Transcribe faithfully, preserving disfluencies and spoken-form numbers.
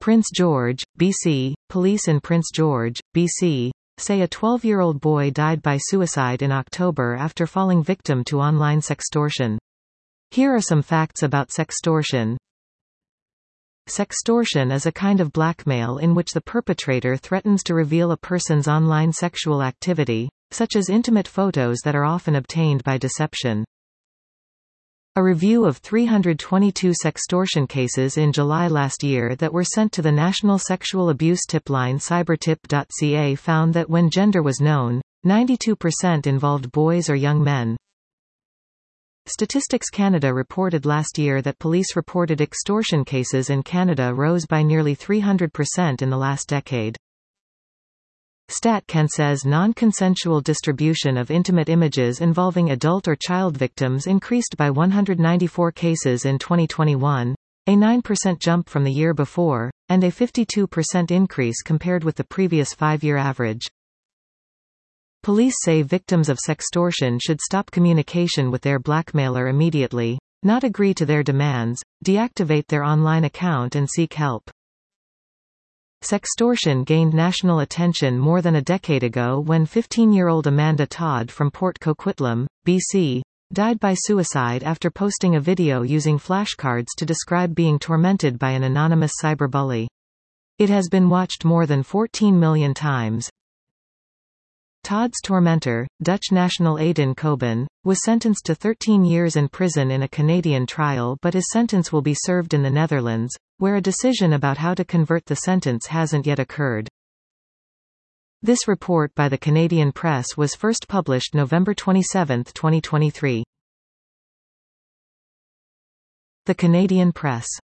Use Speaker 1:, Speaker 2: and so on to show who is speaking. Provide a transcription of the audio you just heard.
Speaker 1: Prince George, B C Police in Prince George, B C say a twelve-year-old boy died by suicide in October after falling victim to online sextortion. Here are some facts about sextortion. Sextortion is a kind of blackmail in which the perpetrator threatens to reveal a person's online sexual activity, such as intimate photos that are often obtained by deception. A review of three hundred twenty-two sextortion cases in July last year that were sent to the National Sexual Abuse Tip Line cybertip dot c a found that when gender was known, ninety-two percent involved boys or young men. Statistics Canada reported last year that police-reported extortion cases in Canada rose by nearly three hundred percent in the last decade. StatCan says non-consensual distribution of intimate images involving adult or child victims increased by one hundred ninety-four cases in twenty twenty-one, a nine percent jump from the year before, and a fifty-two percent increase compared with the previous five-year average. Police say victims of sextortion should stop communication with their blackmailer immediately, not agree to their demands, deactivate their online account and seek help. Sextortion gained national attention more than a decade ago when fifteen-year-old Amanda Todd from Port Coquitlam, B C, died by suicide after posting a video using flashcards to describe being tormented by an anonymous cyberbully. It has been watched more than fourteen million times. Todd's tormentor, Dutch national Aiden Coben, was sentenced to thirteen years in prison in a Canadian trial, but his sentence will be served in the Netherlands, where a decision about how to convert the sentence hasn't yet occurred. This report by the Canadian Press was first published November twenty-seventh, twenty twenty-three. The Canadian Press.